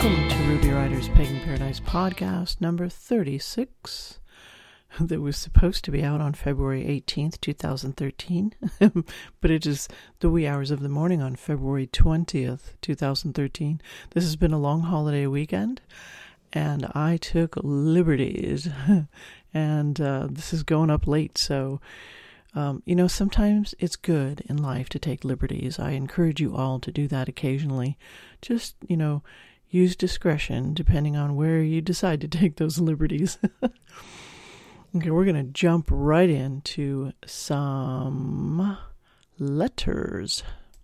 Welcome to Ruby Rider's Pagan Paradise podcast number 36 that was supposed to be out on February 18th, 2013, but it is the wee hours of the morning on February 20th, 2013. This has been a long holiday weekend, and I took liberties, and this is going up late, so sometimes it's good in life to take liberties. I encourage you all to do that occasionally. Just, use discretion depending on where you decide to take those liberties. Okay, we're going to jump right into some letters.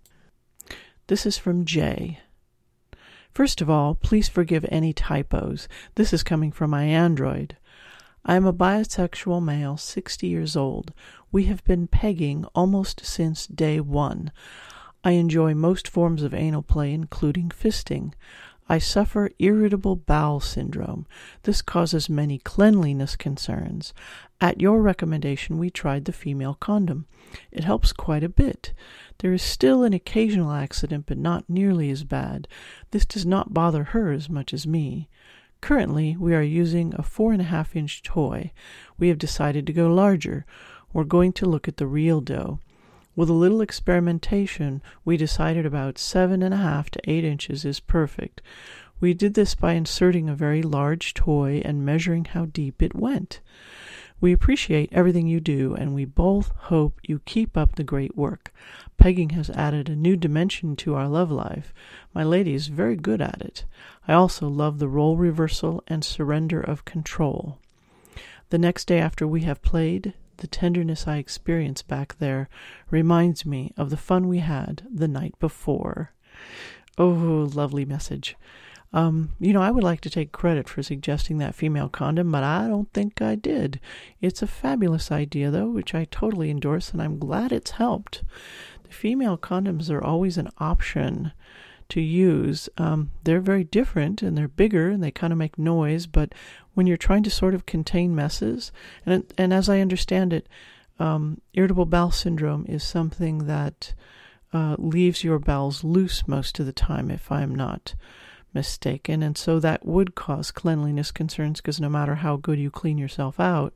This is from Jay. First of all, please forgive any typos. This is coming from my Android. I am a bisexual male, 60 years old. We have been pegging almost since day one. I enjoy most forms of anal play, including fisting. I suffer irritable bowel syndrome. This causes many cleanliness concerns. At your recommendation, we tried the female condom. It helps quite a bit. There is still an occasional accident, but not nearly as bad. This does not bother her as much as me. Currently, we are using a 4.5-inch toy. We have decided to go larger. We're going to look at the real dough. With a little experimentation, we decided about 7.5 to 8 inches is perfect. We did this by inserting a very large toy and measuring how deep it went. We appreciate everything you do, and we both hope you keep up the great work. Pegging has added a new dimension to our love life. My lady is very good at it. I also love the role reversal and surrender of control. The next day after we have played, the tenderness I experience back there reminds me of the fun we had the night before. Oh, lovely message. I would like to take credit for suggesting that female condom, but I don't think I did. It's a fabulous idea, though, which I totally endorse, and I'm glad it's helped. The female condoms are always an option to use. They're very different, and they're bigger, and they kind of make noise, but when you're trying to sort of contain messes, and as I understand it, irritable bowel syndrome is something that leaves your bowels loose most of the time, if I'm not mistaken, and so that would cause cleanliness concerns, because no matter how good you clean yourself out,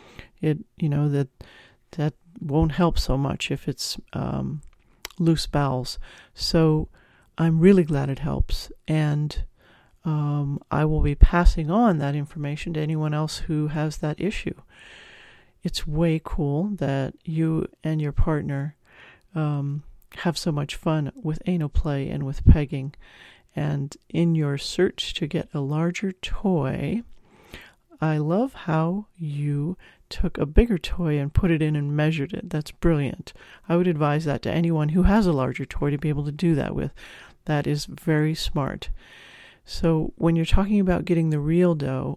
that won't help so much if it's loose bowels. So I'm really glad it helps, and I will be passing on that information to anyone else who has that issue. It's way cool that you and your partner have so much fun with anal play and with pegging. And in your search to get a larger toy, I love how you took a bigger toy and put it in and measured it. That's brilliant. I would advise that to anyone who has a larger toy to be able to do that with. That is very smart. So when you're talking about getting the real dough,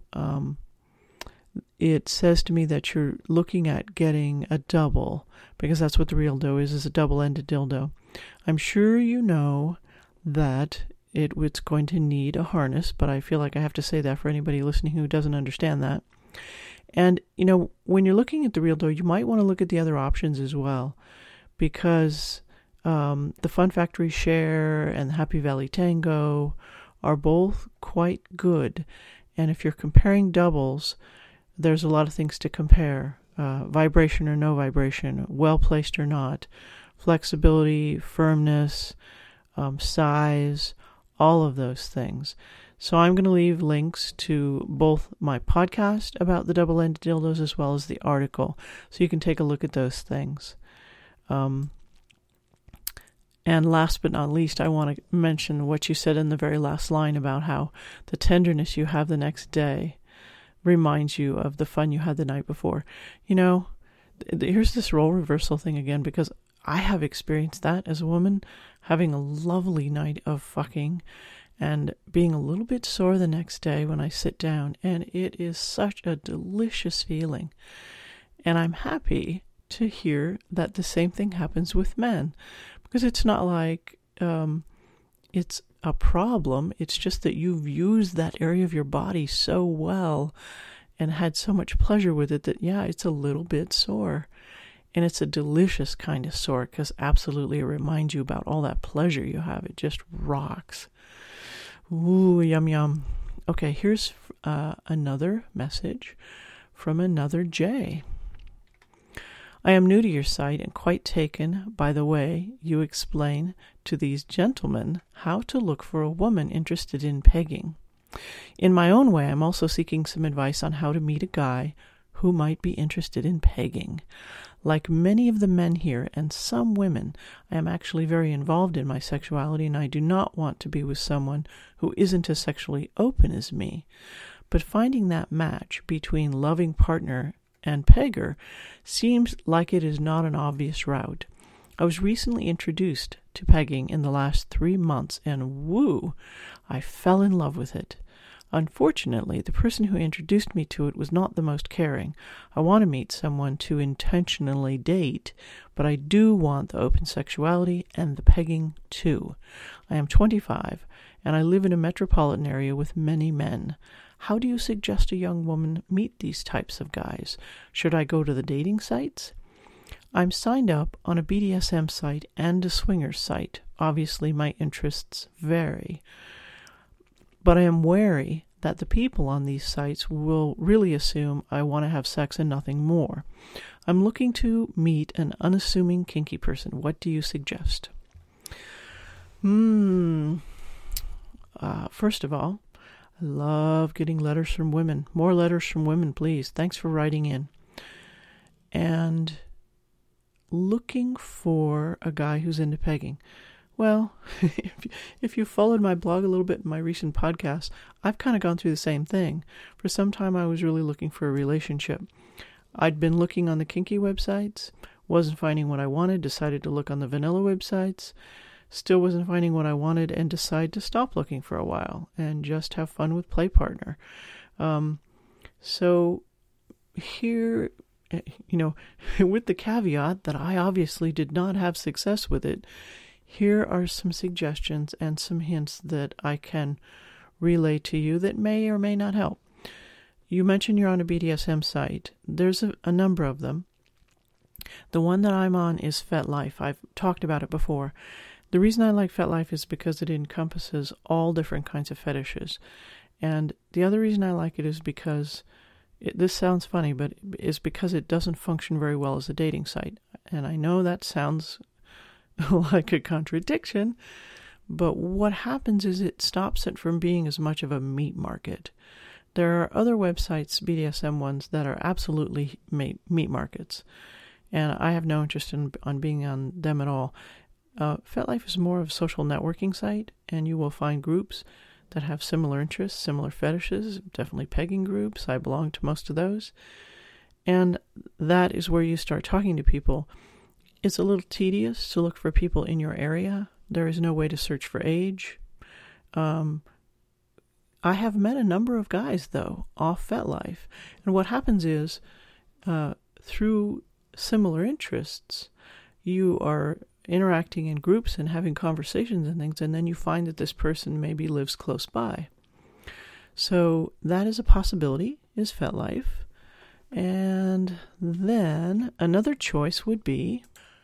it says to me that you're looking at getting a double, because that's what the real dough is a double-ended dildo. I'm sure you know that it's going to need a harness, but I feel like I have to say that for anybody listening who doesn't understand that. And, when you're looking at the real dough, you might want to look at the other options as well, because the Fun Factory Share and the Happy Valley Tango are both quite good. And if you're comparing doubles, there's a lot of things to compare. Vibration or no vibration, well-placed or not, flexibility, firmness, size, all of those things. So I'm going to leave links to both my podcast about the double-ended dildos as well as the article, so you can take a look at those things. And last but not least, I want to mention what you said in the very last line about how the tenderness you have the next day reminds you of the fun you had the night before. Here's this role reversal thing again, because I have experienced that as a woman, having a lovely night of fucking and being a little bit sore the next day when I sit down, and it is such a delicious feeling. And I'm happy to hear that the same thing happens with men, because it's not like it's a problem. It's just that you've used that area of your body so well and had so much pleasure with it that, yeah, it's a little bit sore. And it's a delicious kind of sore, because absolutely it reminds you about all that pleasure you have. It just rocks. Ooh, yum yum. Okay, here's another message from another J. I am new to your site and quite taken by the way you explain to these gentlemen how to look for a woman interested in pegging. In my own way, I'm also seeking some advice on how to meet a guy who might be interested in pegging. Like many of the men here and some women, I am actually very involved in my sexuality, and I do not want to be with someone who isn't as sexually open as me. But finding that match between loving partner and pegger seems like it is not an obvious route. I was recently introduced to pegging in the last 3 months, and woo, I fell in love with it. Unfortunately, the person who introduced me to it was not the most caring. I want to meet someone to intentionally date, but I do want the open sexuality and the pegging too. I am 25, and I live in a metropolitan area with many men. How do you suggest a young woman meet these types of guys? Should I go to the dating sites? I'm signed up on a BDSM site and a swingers site. Obviously, my interests vary. But I am wary that the people on these sites will really assume I want to have sex and nothing more. I'm looking to meet an unassuming kinky person. What do you suggest? First of all, I love getting letters from women. More letters from women, please. Thanks for writing in. And looking for a guy who's into pegging. Well, if you followed my blog a little bit in my recent podcast, I've kind of gone through the same thing. For some time, I was really looking for a relationship. I'd been looking on the kinky websites, wasn't finding what I wanted, decided to look on the vanilla websites, still wasn't finding what I wanted, and decided to stop looking for a while and just have fun with play partner. So here, with the caveat that I obviously did not have success with it, here are some suggestions and some hints that I can relay to you that may or may not help. You mentioned you're on a BDSM site. There's a number of them. The one that I'm on is FetLife. I've talked about it before. The reason I like FetLife is because it encompasses all different kinds of fetishes. And the other reason I like it is because, this sounds funny, but is because it doesn't function very well as a dating site. And I know that sounds like a contradiction, but what happens is it stops it from being as much of a meat market. There are other websites, BDSM ones, that are absolutely meat markets, and I have no interest in being on them at all. FetLife is more of a social networking site, and you will find groups that have similar interests, similar fetishes, definitely pegging groups. I belong to most of those, and that is where you start talking to people. It's a little tedious to look for people in your area. There is no way to search for age. I have met a number of guys, though, off FetLife. And what happens is, through similar interests, you are interacting in groups and having conversations and things, and then you find that this person maybe lives close by. So that is a possibility, is FetLife. And then another choice would be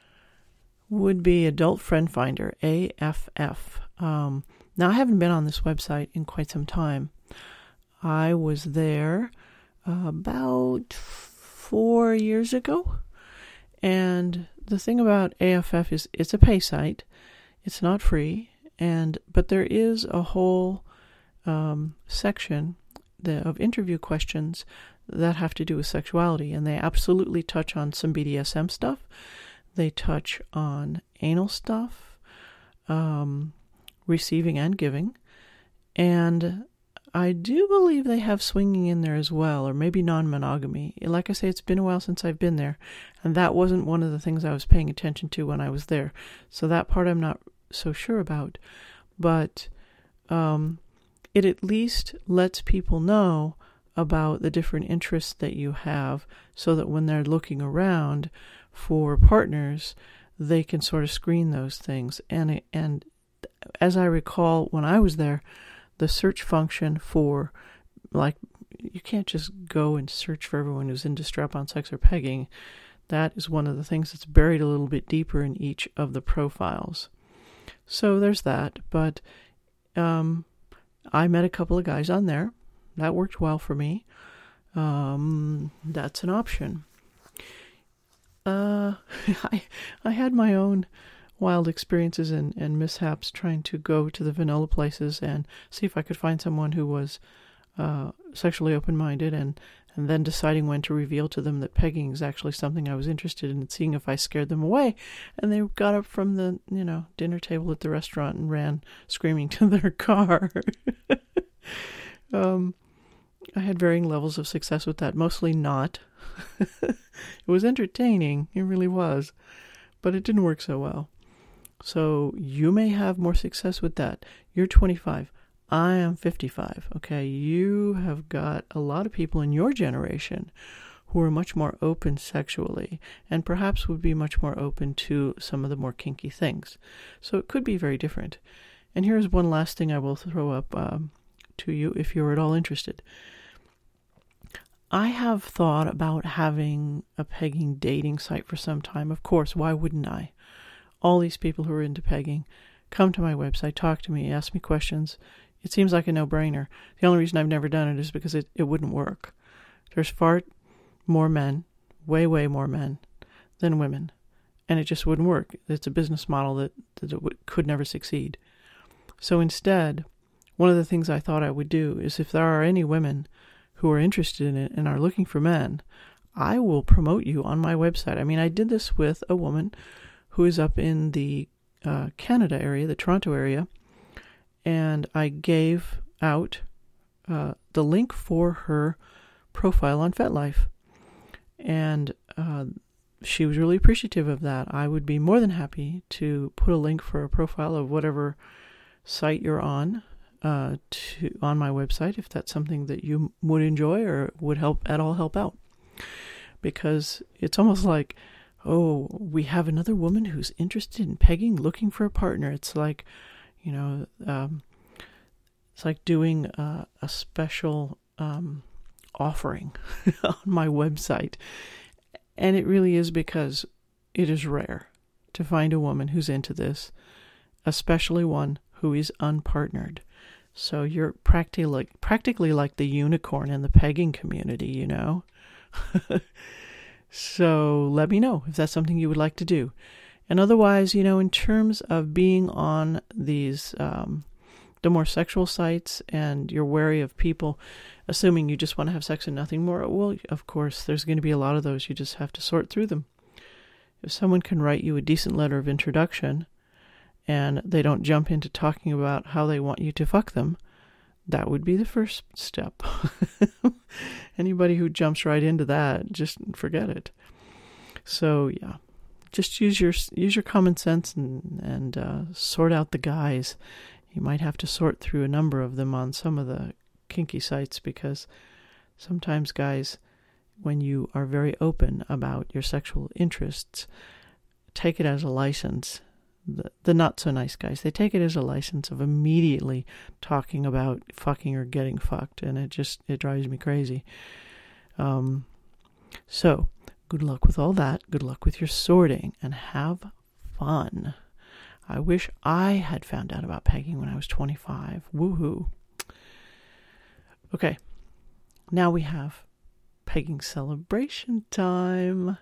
Adult Friend Finder, AFF. Now, I haven't been on this website in quite some time. I was there about 4 years ago. And the thing about AFF is it's a pay site. It's not free. But there is a whole section of interview questions that have to do with sexuality. And they absolutely touch on some BDSM stuff. They touch on anal stuff, receiving and giving, and I do believe they have swinging in there as well, or maybe non-monogamy. Like I say, it's been a while since I've been there, and that wasn't one of the things I was paying attention to when I was there, so that part I'm not so sure about, but it at least lets people know about the different interests that you have, so that when they're looking around for partners, they can sort of screen those things. And as I recall, when I was there, the search function for, like, you can't just go and search for everyone who's into strap-on sex or pegging. That is one of the things that's buried a little bit deeper in each of the profiles. So there's that. But I met a couple of guys on there. That worked well for me. That's an option. I had my own wild experiences and mishaps trying to go to the vanilla places and see if I could find someone who was sexually open-minded, and then deciding when to reveal to them that pegging is actually something I was interested in, and seeing if I scared them away. And they got up from the, dinner table at the restaurant and ran screaming to their car. I had varying levels of success with that, mostly not. It was entertaining, it really was, but it didn't work so well. So you may have more success with that. You're 25. I am 55, okay? You have got a lot of people in your generation who are much more open sexually and perhaps would be much more open to some of the more kinky things. So it could be very different. And here's one last thing I will throw up to you if you're at all interested. I have thought about having a pegging dating site for some time. Of course, why wouldn't I? All these people who are into pegging come to my website, talk to me, ask me questions. It seems like a no-brainer. The only reason I've never done it is because it wouldn't work. There's far more men, way more men, than women. And it just wouldn't work. It's a business model that could never succeed. So instead, one of the things I thought I would do is, if there are any women who are interested in it and are looking for men, I will promote you on my website. I mean, I did this with a woman who is up in the Canada area, the Toronto area, and I gave out the link for her profile on FetLife. And she was really appreciative of that. I would be more than happy to put a link for a profile of whatever site you're on my website, if that's something that you would enjoy or would help out. Because it's almost like, oh, we have another woman who's interested in pegging, looking for a partner. It's like, it's like doing a special offering on my website. And it really is, because it is rare to find a woman who's into this, especially one who is unpartnered. So you're practically like the unicorn in the pegging community, So let me know if that's something you would like to do. And otherwise, in terms of being on these, the more sexual sites, and you're wary of people assuming you just want to have sex and nothing more, well, of course, there's going to be a lot of those. You just have to sort through them. If someone can write you a decent letter of introduction, and they don't jump into talking about how they want you to fuck them, that would be the first step. Anybody who jumps right into that, just forget it. So yeah, just use your common sense and sort out the guys. You might have to sort through a number of them on some of the kinky sites, because sometimes guys, when you are very open about your sexual interests, take it as a license. The not so nice guys, they take it as a license of immediately talking about fucking or getting fucked, and it drives me crazy. So good luck with all that. Good luck with your sorting, and have fun. I wish I had found out about pegging when I was 25. Woohoo. Okay, now we have pegging celebration time.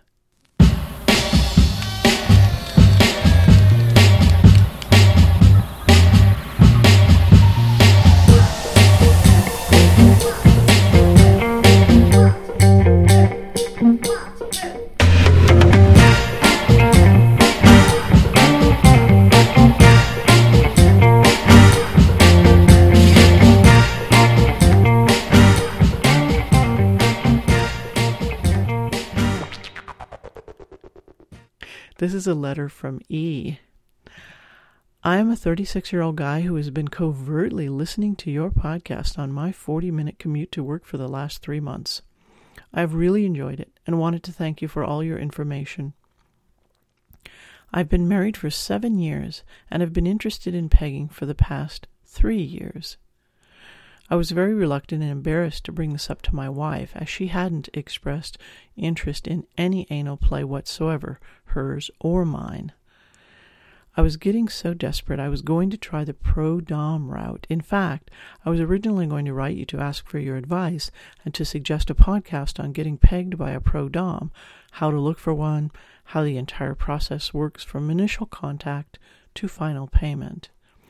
This is a letter from E. I am a 36-year-old guy who has been covertly listening to your podcast on my 40-minute commute to work for the last 3 months. I've really enjoyed it and wanted to thank you for all your information. I've been married for 7 years and have been interested in pegging for the past 3 years. I was very reluctant and embarrassed to bring this up to my wife, as she hadn't expressed interest in any anal play whatsoever, hers or mine. I was getting so desperate I was going to try the pro-dom route. In fact, I was originally going to write you to ask for your advice and to suggest a podcast on getting pegged by a pro-dom, how to look for one, how the entire process works from initial contact to final payment.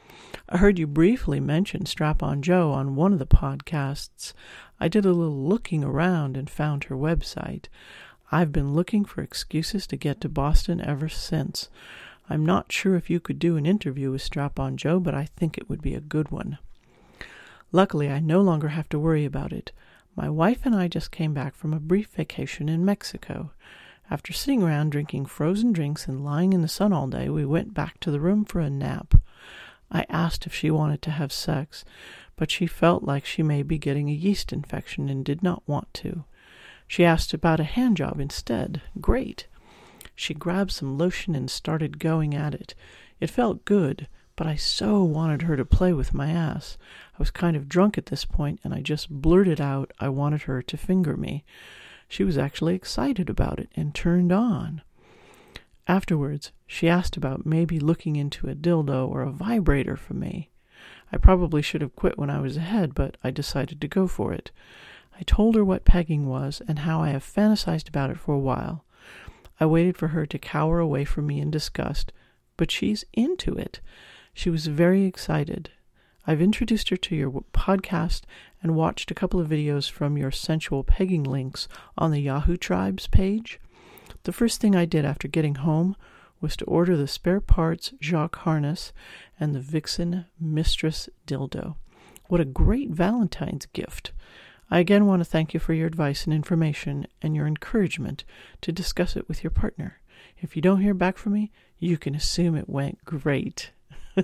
I heard you briefly mention Strap-on Joe on one of the podcasts. I did a little looking around and found her website. I've been looking for excuses to get to Boston ever since. I'm not sure if you could do an interview with Strap-on Joe, but I think it would be a good one. Luckily, I no longer have to worry about it. My wife and I just came back from a brief vacation in Mexico. After sitting around drinking frozen drinks and lying in the sun all day, we went back to the room for a nap. I asked if she wanted to have sex, but she felt like she may be getting a yeast infection and did not want to. She asked about a handjob instead. Great. She grabbed some lotion and started going at it. It felt good, but I so wanted her to play with my ass. I was kind of drunk at this point, and I just blurted out I wanted her to finger me. She was actually excited about it and turned on. Afterwards, she asked about maybe looking into a dildo or a vibrator for me. I probably should have quit when I was ahead, but I decided to go for it. I told her what pegging was and how I have fantasized about it for a while. I waited for her to cower away from me in disgust, but she's into it. She was very excited. I've introduced her to your podcast and watched a couple of videos from your sensual pegging links on the Yahoo Tribes page. The first thing I did after getting home was to order the spare parts Jacques harness and the Vixen Mistress dildo. What a great Valentine's gift. I again want to thank you for your advice and information and your encouragement to discuss it with your partner. If you don't hear back from me, you can assume it went great.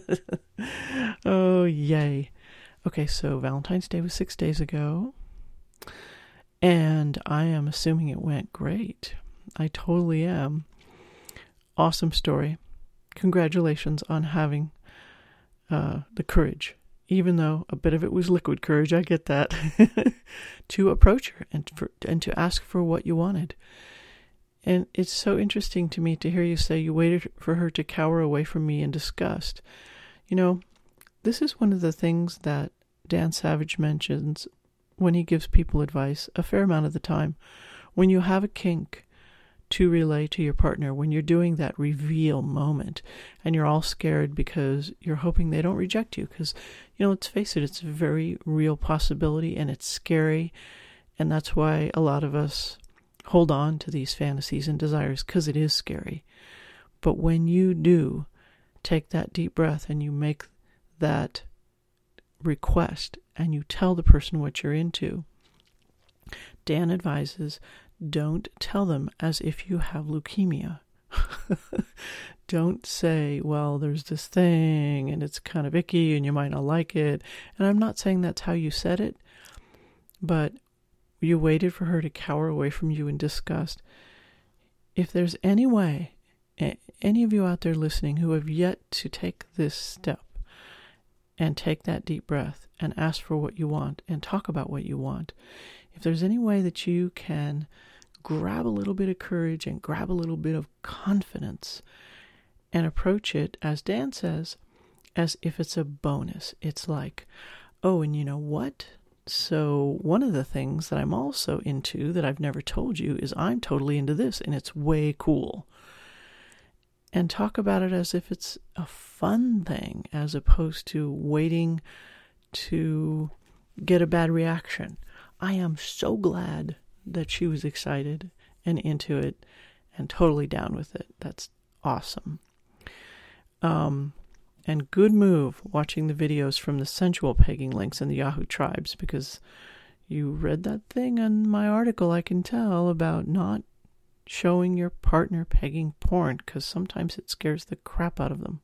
Oh, yay. Okay, so Valentine's Day was 6 days ago, and I am assuming it went great. I totally am. Awesome story. Congratulations on having the courage, even though a bit of it was liquid courage, I get that, to approach her and to ask for what you wanted. And it's so interesting to me to hear you say you waited for her to cower away from me in disgust. You know, this is one of the things that Dan Savage mentions when he gives people advice a fair amount of the time. When you have a kink to relay to your partner, when you're doing that reveal moment and you're all scared because you're hoping they don't reject you, because, you know, let's face it, it's a very real possibility and it's scary, and that's why a lot of us hold on to these fantasies and desires, because it is scary. But when you do take that deep breath and you make that request and you tell the person what you're into, Dan advises, don't tell them as if you have leukemia. Don't say, well, there's this thing and it's kind of icky and you might not like it. And I'm not saying that's how you said it, but you waited for her to cower away from you in disgust. If there's any way, any of you out there listening who have yet to take this step and take that deep breath and ask for what you want and talk about what you want, if there's any way that you can grab a little bit of courage and grab a little bit of confidence and approach it, as Dan says, as if it's a bonus. It's like, oh, and you know what? So one of the things that I'm also into that I've never told you is I'm totally into this and it's way cool. And talk about it as if it's a fun thing as opposed to waiting to get a bad reaction. I am so glad that she was excited and into it and totally down with it. That's awesome. And good move watching the videos from the sensual pegging links in the Yahoo Tribes, because you read that thing in my article, I can tell, about not showing your partner pegging porn, because sometimes it scares the crap out of them.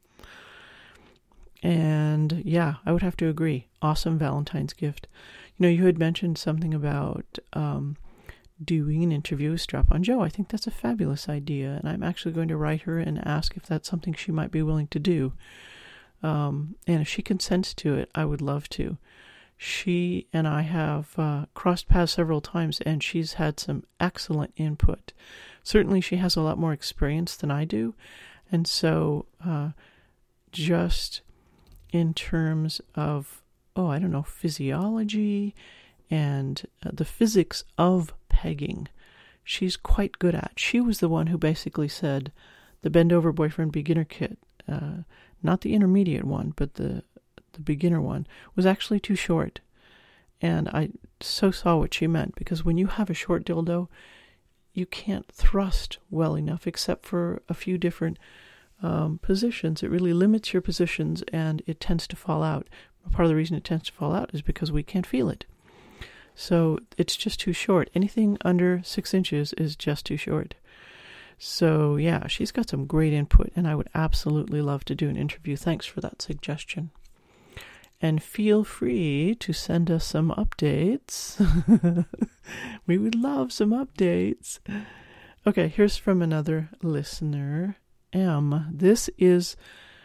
And yeah, I would have to agree. Awesome Valentine's gift. You know, you had mentioned something about doing an interview with Strap-on Joe. I think that's a fabulous idea, and I'm actually going to write her and ask if that's something she might be willing to do. And if she consents to it, I would love to. She and I have crossed paths several times, and she's had some excellent input. Certainly she has a lot more experience than I do, and so just in terms of, physiology and the physics of pegging, she's quite good at. She was the one who basically said the Bend Over Boyfriend beginner kit, not the intermediate one, but the beginner one, was actually too short. And I so saw what she meant, because when you have a short dildo, you can't thrust well enough except for a few different positions. It really limits your positions, and it tends to fall out. Part of the reason it tends to fall out is because we can't feel it. So it's just too short. Anything under 6 inches is just too short. So yeah, she's got some great input, and I would absolutely love to do an interview. Thanks for that suggestion. And feel free to send us some updates. We would love some updates. Okay, here's from another listener, M. This is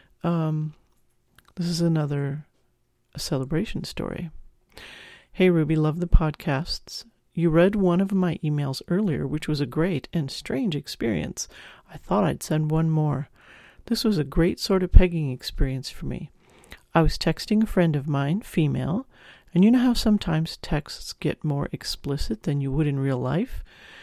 another celebration story. Hey Ruby, love the podcasts. You read one of my emails earlier, which was a great and strange experience. I thought I'd send one more. This was a great sort of pegging experience for me. I was texting a friend of mine, female, and you know how sometimes texts get more explicit than you would in real life?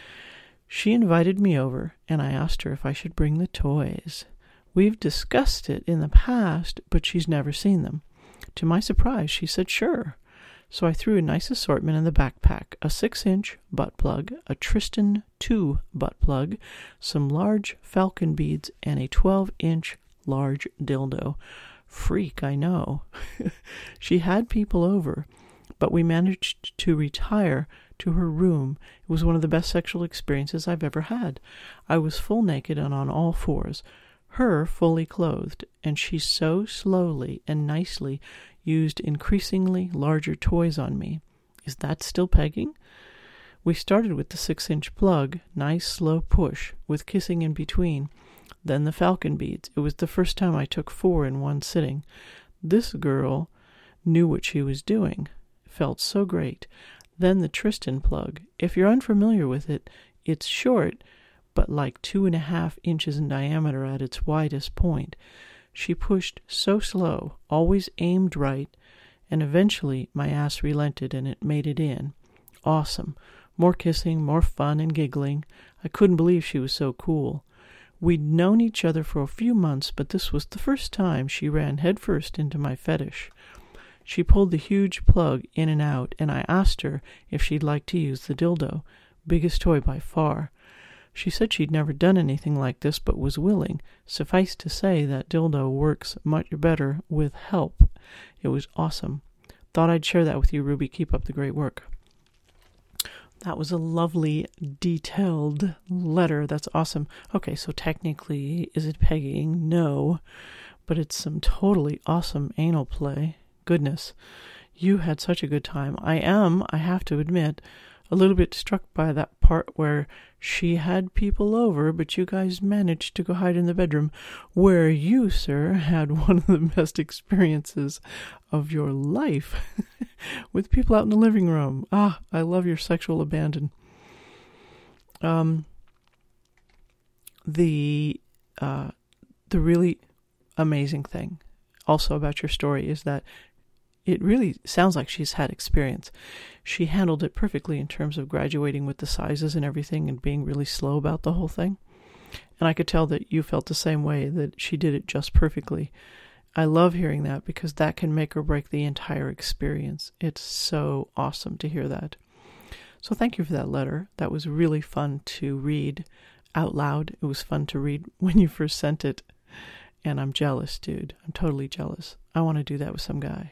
She invited me over, and I asked her if I should bring the toys. We've discussed it in the past, but she's never seen them. To my surprise, she said sure. So I threw a nice assortment in the backpack, a 6-inch butt plug, a Tristan 2 butt plug, some large falcon beads, and a 12-inch large dildo. Freak, I know. She had people over, but we managed to retire to her room. It was one of the best sexual experiences I've ever had. I was full naked and on all fours, her fully clothed, and she so slowly and nicely used increasingly larger toys on me. Is that still pegging? We started with the 6-inch plug, nice slow push, with kissing in between. Then the falcon beads. It was the first time I took 4 in one sitting. This girl knew what she was doing. Felt so great. Then the Tristan plug. If you're unfamiliar with it, it's short, but like 2.5 inches in diameter at its widest point. She pushed so slow, always aimed right, and eventually my ass relented and it made it in. Awesome. More kissing, more fun and giggling. I couldn't believe she was so cool. We'd known each other for a few months, but this was the first time she ran headfirst into my fetish. She pulled the huge plug in and out, and I asked her if she'd like to use the dildo. Biggest toy by far. She said she'd never done anything like this, but was willing. Suffice to say that dildo works much better with help. It was awesome. Thought I'd share that with you, Ruby. Keep up the great work. That was a lovely, detailed letter. That's awesome. Okay, so technically, is it pegging? No. But it's some totally awesome anal play. Goodness, you had such a good time. I have to admit, a little bit struck by that part where she had people over, but you guys managed to go hide in the bedroom, where you, sir, had one of the best experiences of your life with people out in the living room. Ah, I love your sexual abandon. The really amazing thing also about your story is that it really sounds like she's had experience. She handled it perfectly in terms of graduating with the sizes and everything and being really slow about the whole thing. And I could tell that you felt the same way, that she did it just perfectly. I love hearing that because that can make or break the entire experience. It's so awesome to hear that. So thank you for that letter. That was really fun to read out loud. It was fun to read when you first sent it. And I'm jealous, dude. I'm totally jealous. I want to do that with some guy.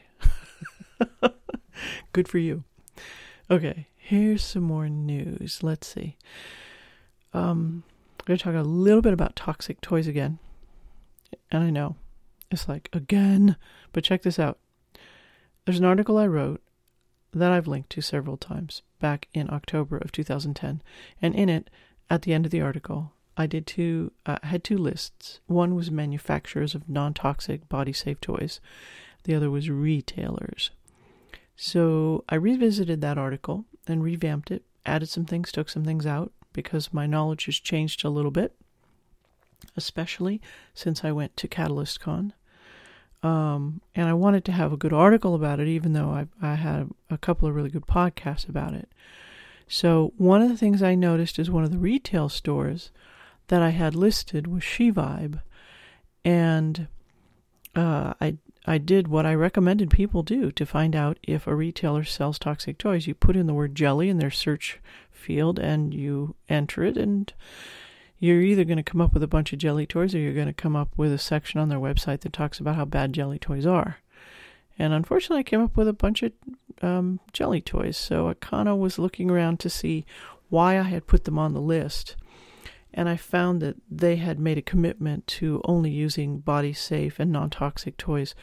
Good for you. Okay, here's some more news. Let's see. I'm going to talk a little bit about toxic toys again. And I know, it's like, again, but check this out. There's an article I wrote that I've linked to several times back in October of 2010. And in it, at the end of the article, I had two lists. One was manufacturers of non-toxic body-safe toys. The other was retailers. So I revisited that article and revamped it, added some things, took some things out, because my knowledge has changed a little bit, especially since I went to CatalystCon. And I wanted to have a good article about it, even though I had a couple of really good podcasts about it. So one of the things I noticed is one of the retail stores that I had listed was SheVibe. And I did what I recommended people do to find out if a retailer sells toxic toys. You put in the word jelly in their search field and you enter it, and you're either going to come up with a bunch of jelly toys or you're going to come up with a section on their website that talks about how bad jelly toys are. And unfortunately, I came up with a bunch of jelly toys. So I kind of was looking around to see why I had put them on the list. And I found that they had made a commitment to only using body-safe and non-toxic toys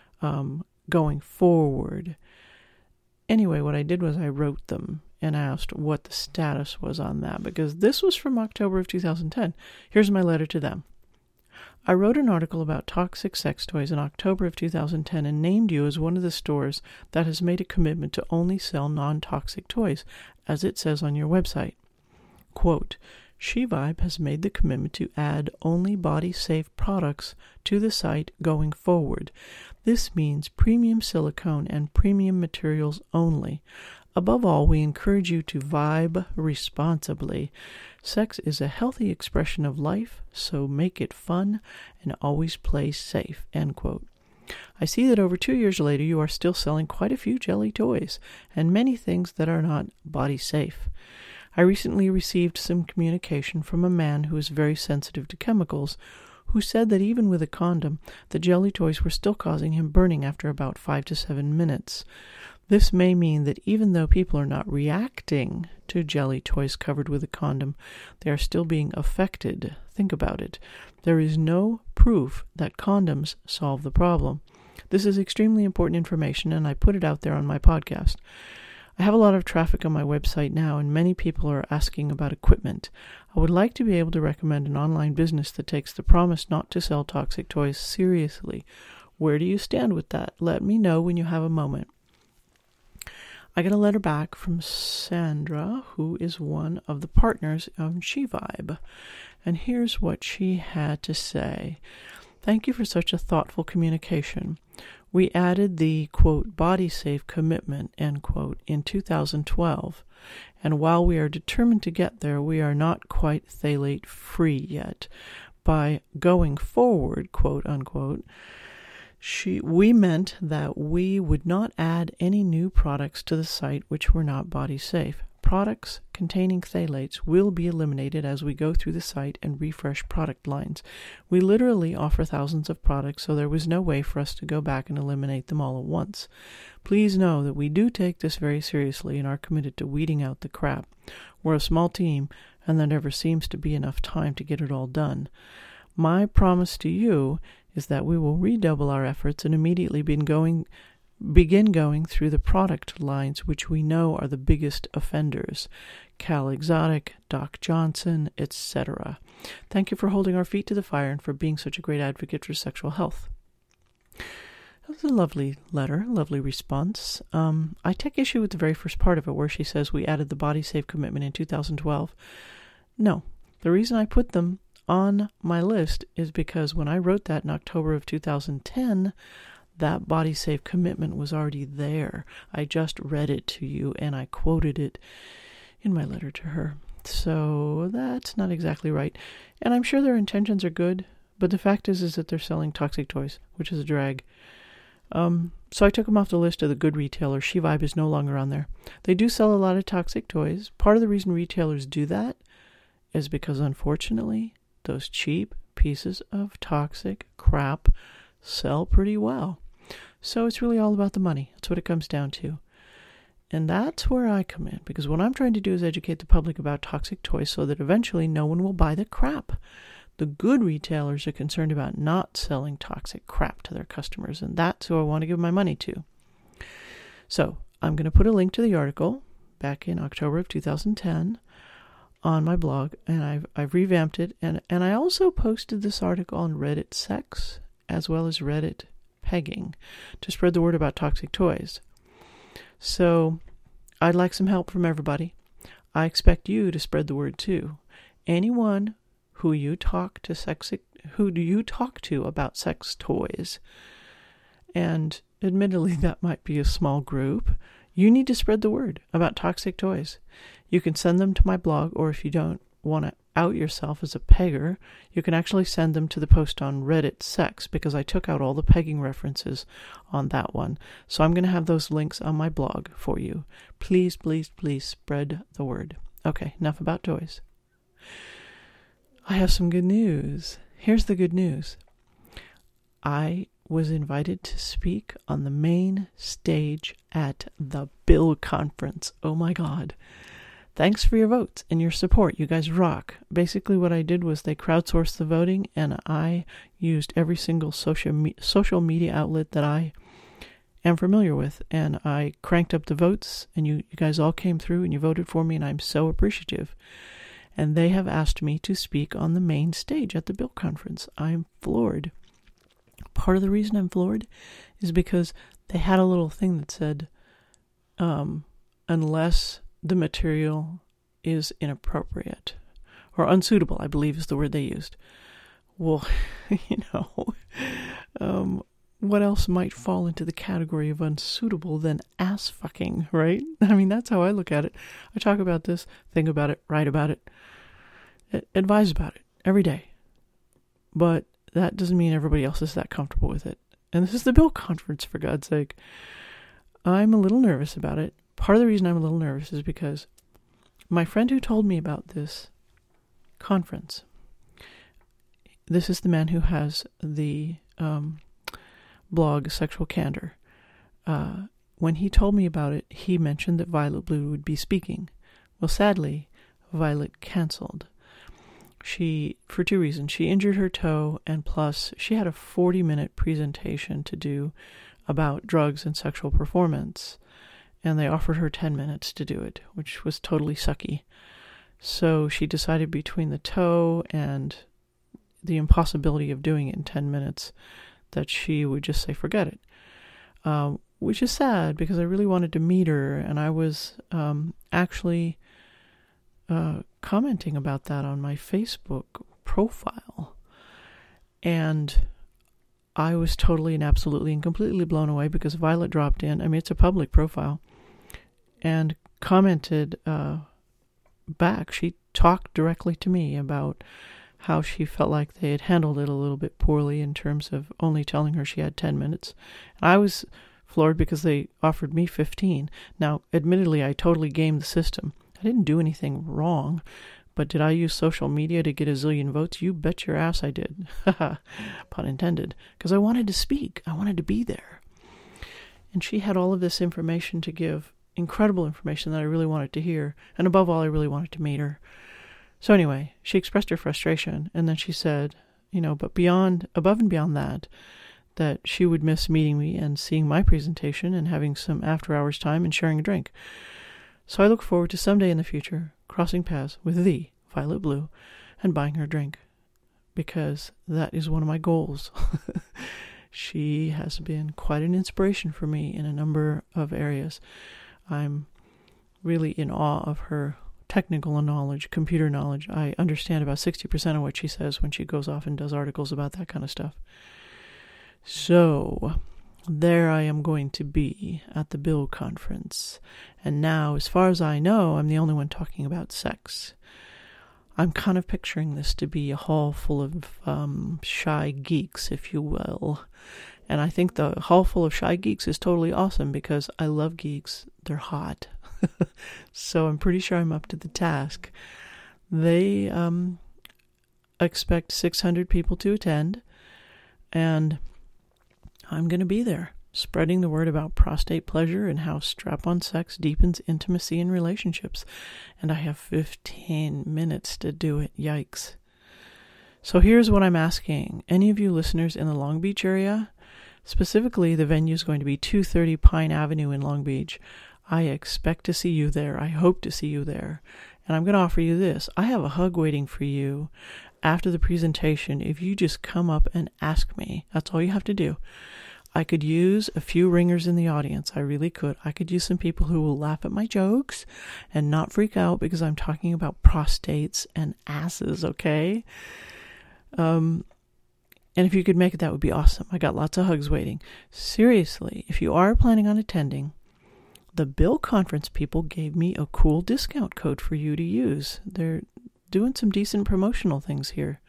going forward. Anyway, what I did was I wrote them and asked what the status was on that, because this was from October of 2010. Here's my letter to them. I wrote an article about toxic sex toys in October of 2010 and named you as one of the stores that has made a commitment to only sell non-toxic toys, as it says on your website. Quote, SheVibe has made the commitment to add only body-safe products to the site going forward. This means premium silicone and premium materials only. Above all, we encourage you to vibe responsibly. Sex is a healthy expression of life, so make it fun and always play safe. End quote. I see that over 2 years later, you are still selling quite a few jelly toys and many things that are not body safe. I recently received some communication from a man who is very sensitive to chemicals, who said that even with a condom, the jelly toys were still causing him burning after about 5 to 7 minutes. This may mean that even though people are not reacting to jelly toys covered with a condom, they are still being affected. Think about it. There is no proof that condoms solve the problem. This is extremely important information, and I put it out there on my podcast. I have a lot of traffic on my website now, and many people are asking about equipment. I would like to be able to recommend an online business that takes the promise not to sell toxic toys seriously. Where do you stand with that? Let me know when you have a moment. I got a letter back from Sandra, who is one of the partners of SheVibe. And here's what she had to say. Thank you for such a thoughtful communication. We added the, quote, body safe commitment, end quote, in 2012. And while we are determined to get there, we are not quite phthalate free yet. By going forward, quote unquote, we meant that we would not add any new products to the site which were not body safe. Products containing phthalates will be eliminated as we go through the site and refresh product lines. We literally offer thousands of products, so there was no way for us to go back and eliminate them all at once. Please know that we do take this very seriously and are committed to weeding out the crap. We're a small team, and there never seems to be enough time to get it all done. My promise to you is that we will redouble our efforts and immediately begin going through the product lines which we know are the biggest offenders. Cal Exotic, Doc Johnson, etc. Thank you for holding our feet to the fire and for being such a great advocate for sexual health. That was a lovely letter, lovely response. I take issue with the very first part of it where she says we added the body safe commitment in 2012. No, the reason I put them on my list is because when I wrote that in October of 2010, that body safe commitment was already there. I just read it to you and I quoted it in my letter to her. So that's not exactly right. And I'm sure their intentions are good, but the fact is that they're selling toxic toys, which is a drag. So I took them off the list of the good retailers. SheVibe is no longer on there. They do sell a lot of toxic toys. Part of the reason retailers do that is because, unfortunately, those cheap pieces of toxic crap sell pretty well. So it's really all about the money. That's what it comes down to. And that's where I come in, because what I'm trying to do is educate the public about toxic toys so that eventually no one will buy the crap. The good retailers are concerned about not selling toxic crap to their customers, and that's who I want to give my money to. So I'm going to put a link to the article back in October of 2010 on my blog, and I've revamped it, and I also posted this article on Reddit Sex as well as Reddit Pegging to spread the word about toxic toys. So I'd like some help from everybody. I expect you to spread the word too. Anyone who you talk to about sex toys, And admittedly, that might be a small group. You need to spread the word about toxic toys. You can send them to my blog, or if you don't want to out yourself as a pegger, you can actually send them to the post on Reddit Sex, because I took out all the pegging references on that one. So I'm going to have those links on my blog for you. Please, please, please spread the word. Okay, enough about toys. I have some good news. Here's the good news. I was invited to speak on the main stage at the Bill Conference. Oh my God. Thanks for your votes and your support. You guys rock. Basically what I did was they crowdsourced the voting, and I used every single social media outlet that I am familiar with, and I cranked up the votes, and you guys all came through and you voted for me, and I'm so appreciative. And they have asked me to speak on the main stage at the Bill Conference. I'm floored. Part of the reason I'm floored is because they had a little thing that said, unless the material is inappropriate or unsuitable, I believe is the word they used. Well, what else might fall into the category of unsuitable than ass fucking, right? I mean, that's how I look at it. I talk about this, think about it, write about it, advise about it every day. But that doesn't mean everybody else is that comfortable with it. And this is the Bill Conference, for God's sake. I'm a little nervous about it. Part of the reason I'm a little nervous is because my friend who told me about this conference, this is the man who has the blog Sexual Candor. When he told me about it, he mentioned that Violet Blue would be speaking. Well, sadly, Violet canceled. For two reasons. She injured her toe, and plus she had a 40-minute presentation to do about drugs and sexual performance. And they offered her 10 minutes to do it, which was totally sucky. So she decided between the toe and the impossibility of doing it in 10 minutes that she would just say, forget it. Which is sad, because I really wanted to meet her, and I was actually commenting about that on my Facebook profile. And I was totally and absolutely and completely blown away, because Violet dropped in. I mean, it's a public profile, and commented back. She talked directly to me about how she felt like they had handled it a little bit poorly in terms of only telling her she had 10 minutes. And I was floored because they offered me 15. Now, admittedly, I totally gamed the system. I didn't do anything wrong. But did I use social media to get a zillion votes? You bet your ass I did. Pun intended. Because I wanted to speak. I wanted to be there. And she had all of this information to give. Incredible information that I really wanted to hear. And above all, I really wanted to meet her. So anyway, she expressed her frustration. And then she said, but above and beyond that she would miss meeting me and seeing my presentation and having some after hours time and sharing a drink. So I look forward to someday in the future crossing paths with the Violet Blue and buying her a drink, because that is one of my goals. She has been quite an inspiration for me in a number of areas. I'm really in awe of her technical knowledge, computer knowledge. I understand about 60% of what she says when she goes off and does articles about that kind of stuff. So there I am going to be at the Bill Conference. And now, as far as I know, I'm the only one talking about sex. I'm kind of picturing this to be a hall full of shy geeks, if you will. And I think the hall full of shy geeks is totally awesome, because I love geeks. They're hot. So I'm pretty sure I'm up to the task. They expect 600 people to attend, and I'm going to be there, spreading the word about prostate pleasure and how strap-on sex deepens intimacy in relationships. And I have 15 minutes to do it. Yikes. So here's what I'm asking. Any of you listeners in the Long Beach area, specifically the venue is going to be 230 Pine Avenue in Long Beach. I expect to see you there. I hope to see you there. And I'm going to offer you this. I have a hug waiting for you after the presentation if you just come up and ask me. That's all you have to do. I could use a few ringers in the audience. I really could. I could use some people who will laugh at my jokes and not freak out because I'm talking about prostates and asses, okay? And if you could make it, that would be awesome. I got lots of hugs waiting. Seriously, if you are planning on attending, the Bill Conference people gave me a cool discount code for you to use. They're doing some decent promotional things here.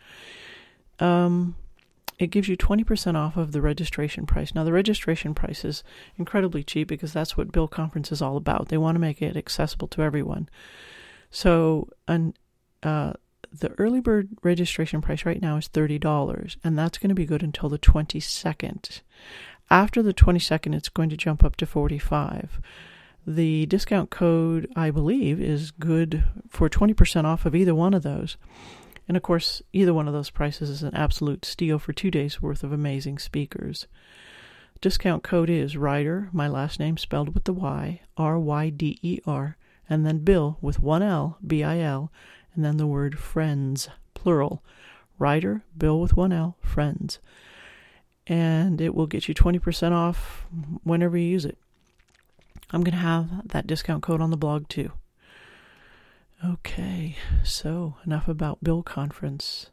It gives you 20% off of the registration price. Now, the registration price is incredibly cheap because that's what Bill Conference is all about. They want to make it accessible to everyone. So, the early bird registration price right now is $30, and that's going to be good until the 22nd. After the 22nd, it's going to jump up to $45. The discount code, I believe, is good for 20% off of either one of those. And of course, either one of those prices is an absolute steal for 2 days worth of amazing speakers. Discount code is Ryder, my last name spelled with the Y, R-Y-D-E-R, and then Bill with one L, B-I-L, and then the word friends, plural. Ryder, Bill with one L, friends. And it will get you 20% off whenever you use it. I'm going to have that discount code on the blog too. Okay, so enough about Bill Conference.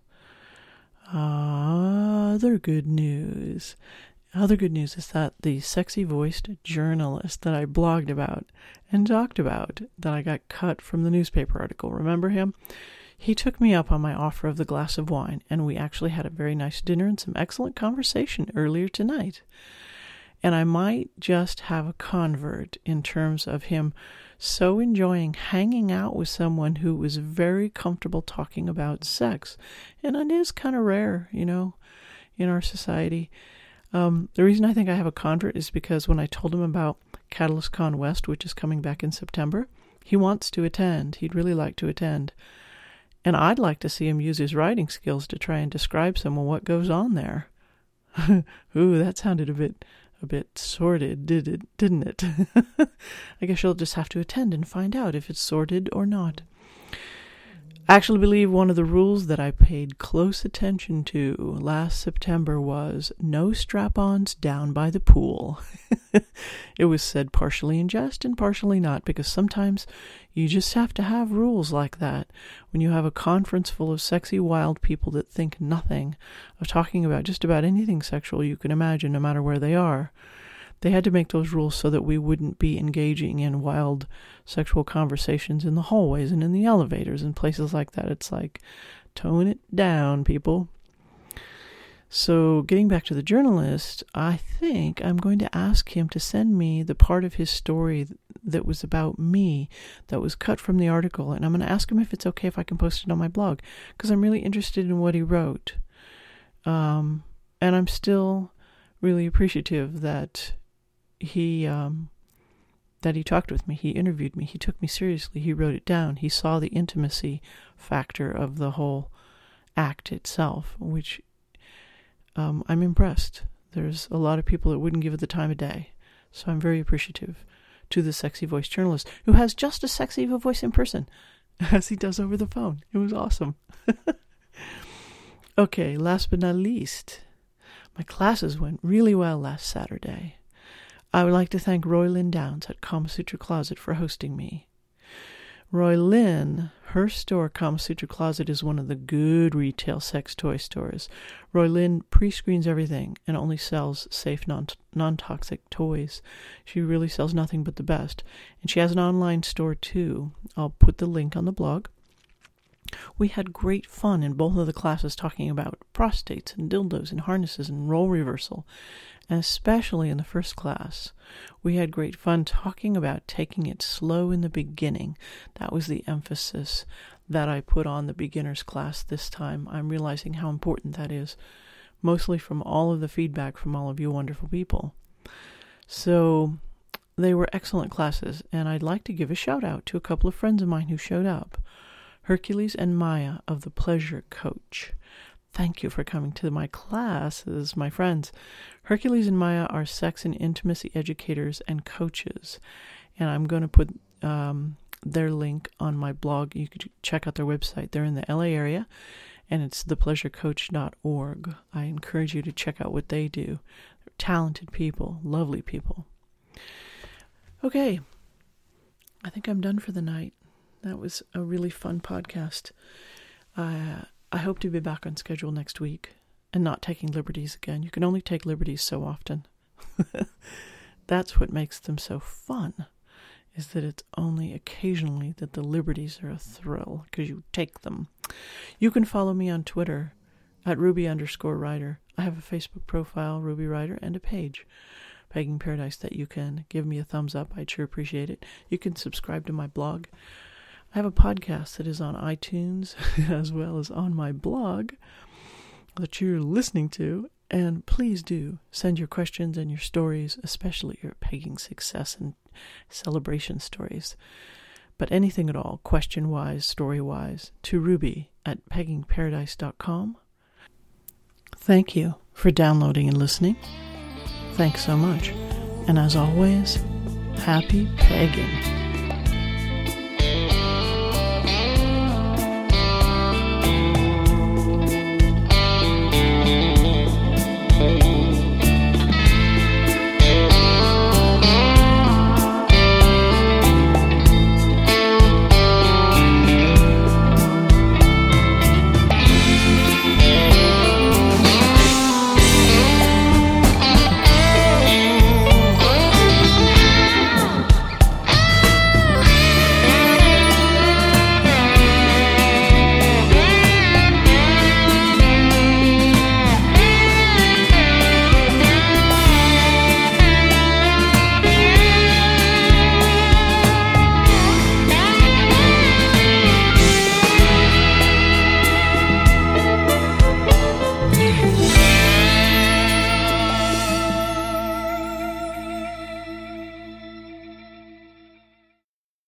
Other good news. Other good news is that the sexy-voiced journalist that I blogged about and talked about, that I got cut from the newspaper article, remember him? He took me up on my offer of the glass of wine, and we actually had a very nice dinner and some excellent conversation earlier tonight. And I might just have a convert in terms of him so enjoying hanging out with someone who was very comfortable talking about sex. And it is kind of rare, in our society. The reason I think I have a convert is because when I told him about Catalyst Con West, which is coming back in September, he wants to attend. He'd really like to attend. And I'd like to see him use his writing skills to try and describe someone what goes on there. Ooh, that sounded a bit sordid, didn't it? I guess you'll just have to attend and find out if it's sordid or not. I actually believe one of the rules that I paid close attention to last September was no strap-ons down by the pool. It was said partially in jest and partially not, because sometimes you just have to have rules like that when you have a conference full of sexy, wild people that think nothing of talking about just about anything sexual you can imagine, no matter where they are. They had to make those rules so that we wouldn't be engaging in wild sexual conversations in the hallways and in the elevators and places like that. It's like, tone it down, people. So getting back to the journalist, I think I'm going to ask him to send me the part of his story that was about me, that was cut from the article. And I'm going to ask him if it's okay if I can post it on my blog, because I'm really interested in what he wrote. And I'm still really appreciative that he talked with me, he interviewed me, he took me seriously, he wrote it down, he saw the intimacy factor of the whole act itself, which I'm impressed. There's a lot of people that wouldn't give it the time of day, so I'm very appreciative to the sexy voice journalist, who has just as sexy of a voice in person as he does over the phone. It was awesome. Okay, last but not least, my classes went really well last Saturday. I would like to thank Roy Lynn Downs at Kama Sutra Closet for hosting me. Roy Lynn, her store, Kama Sutra Closet, is one of the good retail sex toy stores. Roy Lynn pre-screens everything and only sells safe, non-toxic toys. She really sells nothing but the best. And she has an online store too. I'll put the link on the blog. We had great fun in both of the classes talking about prostates and dildos and harnesses and role reversal. And especially in the first class, we had great fun talking about taking it slow in the beginning. That was the emphasis that I put on the beginner's class this time. I'm realizing how important that is, mostly from all of the feedback from all of you wonderful people. So they were excellent classes, and I'd like to give a shout out to a couple of friends of mine who showed up. Hercules and Maya of The Pleasure Coach. Thank you for coming to my classes, my friends. Hercules and Maya are sex and intimacy educators and coaches. And I'm going to put their link on my blog. You could check out their website. They're in the LA area, and it's thepleasurecoach.org. I encourage you to check out what they do. They're talented people, lovely people. Okay, I think I'm done for the night. That was a really fun podcast. I hope to be back on schedule next week. and not taking liberties again. You can only take liberties so often. That's what makes them so fun, is that it's only occasionally that the liberties are a thrill, because you take them. You can follow me on Twitter at Ruby_Ryder. I have a Facebook profile, Ruby Ryder, and a page, Pegging Paradise, that you can give me a thumbs up. I'd sure appreciate it. You can subscribe to my blog. I have a podcast that is on iTunes as well as on my blog that you're listening to. And please do send your questions and your stories, especially your pegging success and celebration stories. But anything at all, question-wise, story-wise, to Ruby at peggingparadise.com. Thank you for downloading and listening. Thanks so much. And as always, happy pegging.